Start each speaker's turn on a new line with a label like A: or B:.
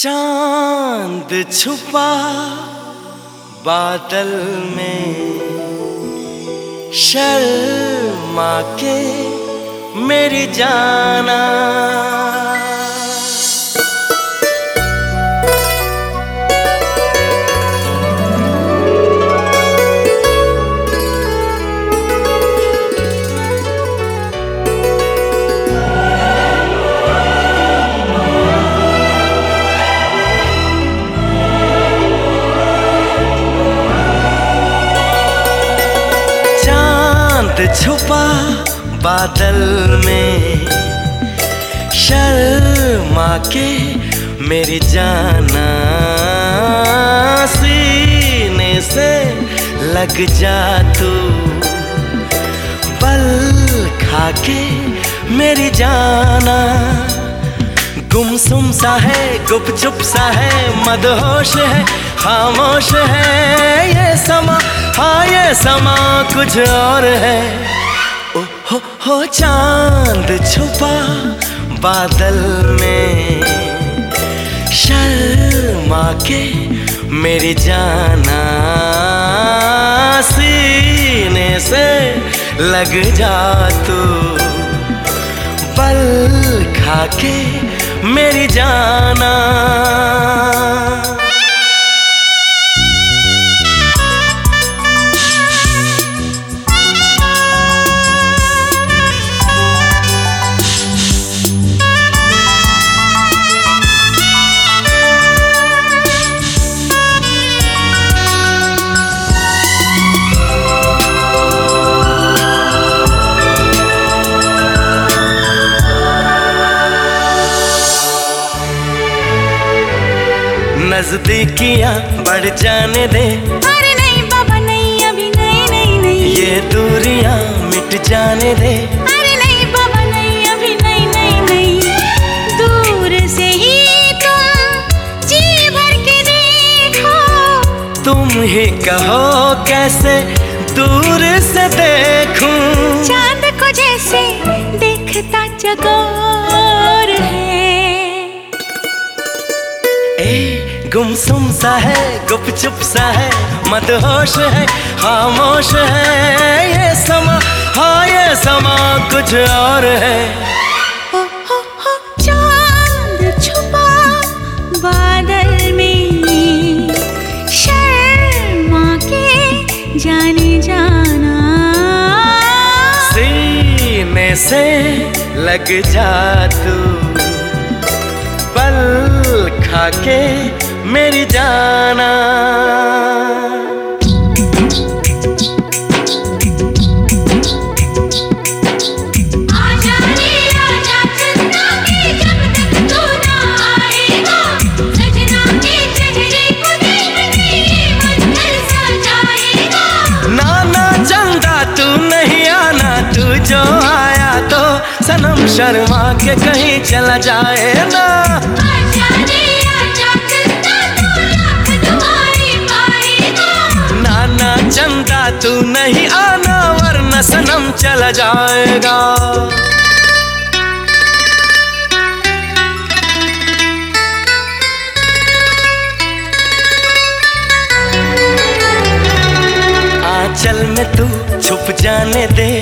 A: चांद छुपा बादल में, शर्मा के मेरी जाना। छुपा बादल में, शर्मा के मेरी जाना, सीने से लग जा तू, बल खा के मेरी जाना। गुमसुम सा है, गुपचुप सा है, मदहोश है, खामोश है ये समा, हाँ ये समा कुछ और है। ओ हो चांद छुपा बादल में, शर्मा के मेरी जाना, सीने से लग जा तू, पल खा के मेरी जाना। नजदीकियां बढ़ जाने दे,
B: अरे नहीं बाबा नहीं, अभी नहीं नहीं नहीं।
A: ये दूरियां मिट जाने दे,
B: अरे नहीं बाबा नहीं, अभी नहीं नहीं नहीं। दूर से ही तुम जी भर के देखो,
A: तुम ही कहो कैसे दूर से देखूं।
B: चांद को जैसे देखता चकोर है।
A: गुमसुम सा है, गुपचुप सा है, मदहोश है, खामोश है ये समा, हाँ ये समा कुछ और है।
B: हो चांद छुपा बादल में, शर्मा के जाने जाना,
A: सीने से लग जा तू, पल खा के मेरी जाना। नाना चंदा तू नहीं आना, तू जो आया तो सनम शर्मा के कहीं चला जाए ना। नाना चंदा तू नहीं आना, वरना सनम चला जाएगा। आंचल में तू छुप जाने दे,